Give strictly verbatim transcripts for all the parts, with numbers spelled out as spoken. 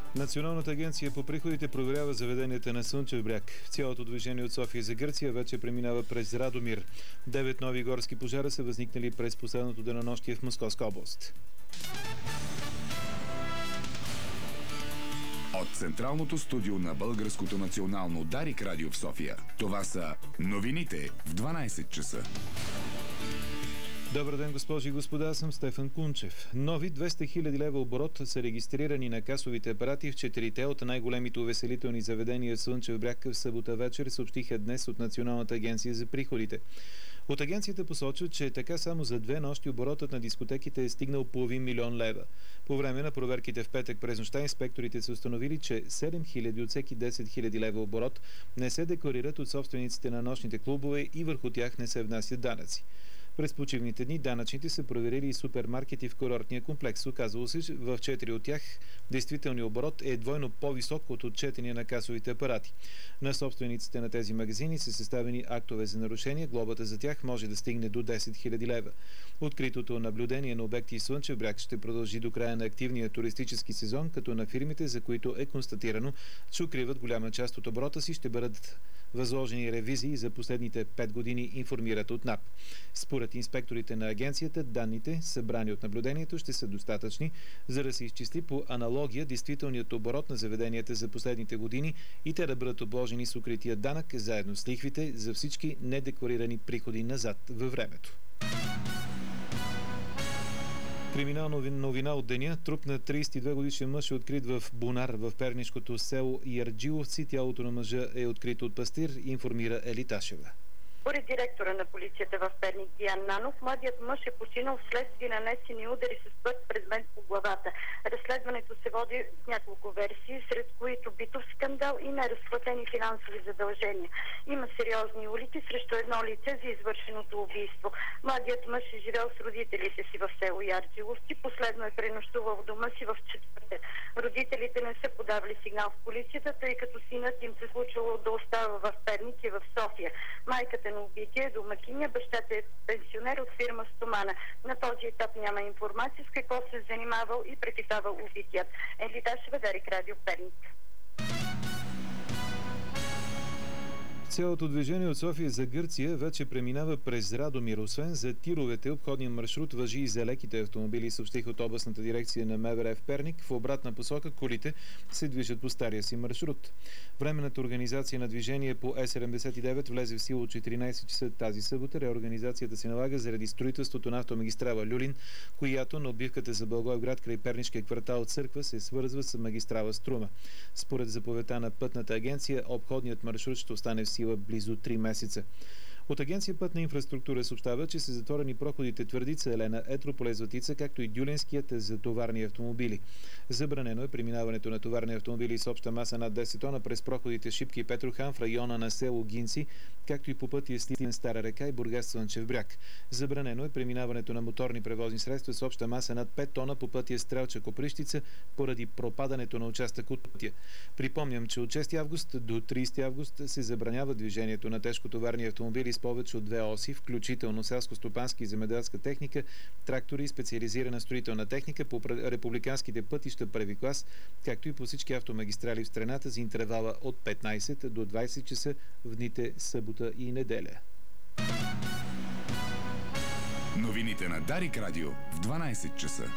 Националната агенция по приходите проверява заведенията на Слънчев бряг. Цялото движение от София за Гърция вече преминава през Радомир. Девет нови горски пожара са възникнали през последното денонощие в Московска област. От централното студио на Българското национално Дарик радио в София, това са новините в дванайсет часа. Добър ден, госпожи и господа, аз съм Стефан Кунчев. Нови двеста хиляди лева оборот са регистрирани на касовите апарати в четирите от най-големите увеселителни заведения в Слънчев бряг в събота вечер, съобщиха днес от Националната агенция за приходите. От агенцията посочват, че така само за две нощи оборотът на дискотеките е стигнал половин милион лева. По време на проверките в петък през нощта инспекторите са установили, че седем хиляди от всеки десет хиляди лева оборот не се декларират от собствениците на нощните клубове и върху тях не се внасят данъци. През почивните дни данъчните са проверили и супермаркети в курортния комплекс. Оказало се, че в четири от тях действителният оборот е двойно по-висок от отчетения на касовите апарати. На собствениците на тези магазини са съставени актове за нарушение. Глобата за тях може да стигне до десет хиляди лева. Откритото наблюдение на обекти в Слънчев бряг ще продължи до края на активния туристически сезон, като на фирмите, за които е констатирано, че укриват голяма част от оборота си, ще бъдат възложени ревизии за последните пет години, информират от НАП. Според инспекторите на агенцията, данните, събрани от наблюдението, ще са достатъчни, за да се изчисли по аналогия действителният оборот на заведенията за последните години и те да бъдат обложени с укрития данък, заедно с лихвите за всички недекларирани приходи назад във времето. Криминална новина от деня. Труп на трийсет и две годишен мъж е открит в Бунар, в пернишкото село Ярджиловци. Тялото на мъжа е открито от пастир, информира Ели Ташева. Според директора на полицията в Перник Диан Нанов, младият мъж е починал вследствие нанесени удари с пръст предмет по главата. Разследването се води с няколко версии, сред които битов скандал и неразплатени финансови задължения. Има сериозни улики срещу едно лице за извършеното убийство. Младият мъж е живел с родителите си в село Ярджиловци, последно е пренощувал в дома си в четвъртък. Родителите не са подавали сигнал в полицията, тъй като синът им се случило да остава в Перник и в София. Майката на убития е домакиня, бащата е пенсионер от фирма Стомана. На този етап няма информация с какво се занимавал и препитавал убитият. Ели Ташева, Дарик радио, Перник. Цялото движение от София за Гърция вече преминава през Радомир. Освен за тировете, обходният маршрут важи и за леките автомобили, съобщих от областната дирекция на МВР в Перник. В обратна посока колите се движат по стария си маршрут. Временната организация на движение по Е седемдесет и девет влезе в сила от четиринайсет часа тази събота. Реорганизацията се налага заради строителството на автомагистрала Люлин, която на отбивката за Благоевград край пернишкия квартал Църква се свързва с магистрала Струма. Според заповедта на пътната агенция, обходният маршрут ще остане в сила близо три месеца. От агенция Пътна инфраструктура съобщава, че са затворени проходите Твърдица, Елена, Етрополе, Златица, както и Дюленският за товарни автомобили. Забранено е преминаването на товарни автомобили с обща маса над десет тона през проходите Шипки и Петрохан в района на село Гинци, както и по пътя Сливен, Стара река и Бургас, Слънчев бряг. Забранено е преминаването на моторни превозни средства с обща маса над пет тона по пътя Стрелча, Коприщица поради пропадането на участък от пътя. Припомням, че от шести август до трийсети август се забранява движението на тежкотоварни автомобили с повече от две оси, включително селско-стопански и земеделска техника, трактори и специализирана строителна техника по републиканските пътища първи клас, както и по всички автомагистрали в страната за интервала от петнайсет до двайсет часа в дните събота и неделя. Новините на Дарик радио в дванайсет часа.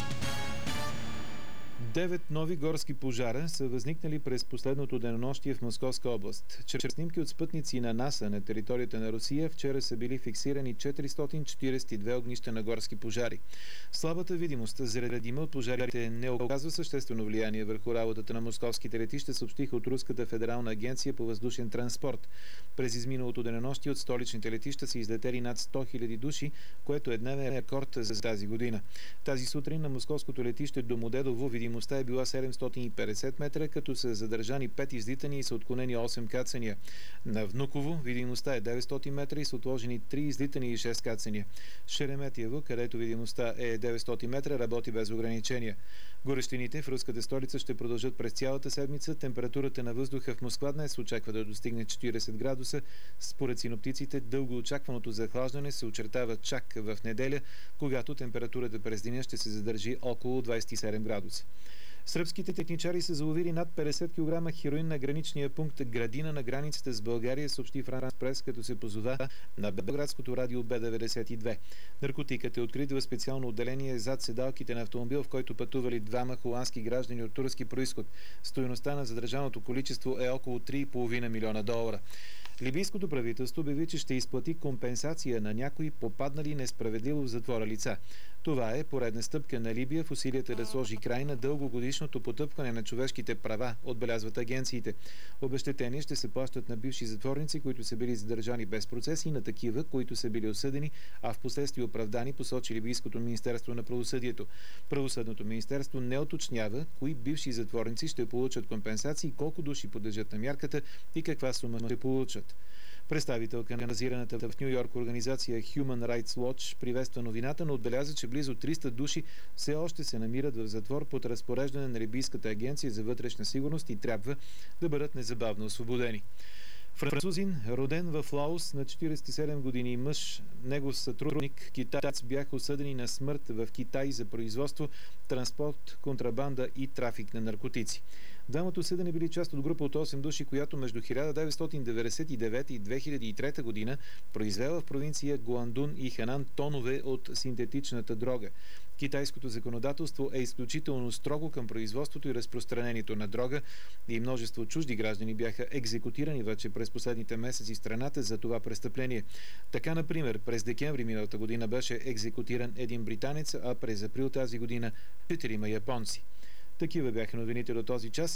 Девет нови горски пожара са възникнали през последното денонощие в Московска област. Чрез снимки от спътници на НАСА на територията на Русия вчера са били фиксирани четиристотин четирийсет и две огнища на горски пожари. Слабата видимост заради дима от пожарите не оказва съществено влияние върху работата на московските летища, съобщиха от Руската федерална агенция по въздушен транспорт. През изминалото денонощие от столичните летища са излетели над сто хиляди души, което е дневен рекорд за тази година. Тази сутрин на московското летище Домодедово видимост е била седемстотин и петдесет метра, като са задържани пет излитания и са отклонени осем кацания. На Внуково видимостта е деветстотин метра и са отложени три излитания и шест кацания. Шереметиево, където видимостта е деветстотин метра, работи без ограничения. Горещините в руската столица ще продължат през цялата седмица. Температурата на въздуха в Москва днес се очаква да достигне четирийсет градуса. Според синоптиците, дълго очакваното захлаждане се очертава чак в неделя, когато температурата през деня ще се задържи около двайсет и седем градуса. Сръбските техничари са заловили над петдесет килограма хероин на граничния пункт Градина на границата с България, съобщи Франс Прес, като се позова на белградското радио Б деветдесет и две. Наркотикът е открит в специално отделение зад седалките на автомобил, в който пътували двама холандски граждани от турски происход. Стойността на задържаното количество е около три и половина милиона долара. Либийското правителство обяви, че ще изплати компенсация на някои попаднали несправедливо в затвора лица. Това е поредна стъпка на Либия в усилията да сложи край на дългогодишното потъпкване на човешките права, отбелязват агенциите. Обезщетения ще се плащат на бивши затворници, които са били задържани без процес, и на такива, които са били осъдени, а в последствие оправдани, посочи Либийското министерство на правосъдието. Правосъдното министерство не уточнява кои бивши затворници ще получат компенсации, колко души подлежат на мярката и каква сума ще получат. Представителка на базираната в Ню Йорк организация Human Rights Watch приветства новината, но отбеляза, че близо триста души все още се намират в затвор под разпореждане на Либийската агенция за вътрешна сигурност и трябва да бъдат незабавно освободени. Французин, роден в Лаос, на четиридесет и седем години мъж, негов сътрудник, китаец, бяха осъдени на смърт в Китай за производство, транспорт, контрабанда и трафик на наркотици. Двамата осъдени били част от група от осем души, която между хиляда деветстотин деветдесет и девета и две хиляди и трета година произвела в провинция Гуандун и Ханан тонове от синтетичната дрога. Китайското законодателство е изключително строго към производството и разпространението на дрога и множество чужди граждани бяха екзекутирани вече през последните месеци в страната за това престъпление. Така, например, през декември миналата година беше екзекутиран един британец, а през април тази година четирима японци. Такива бяха новините до този час.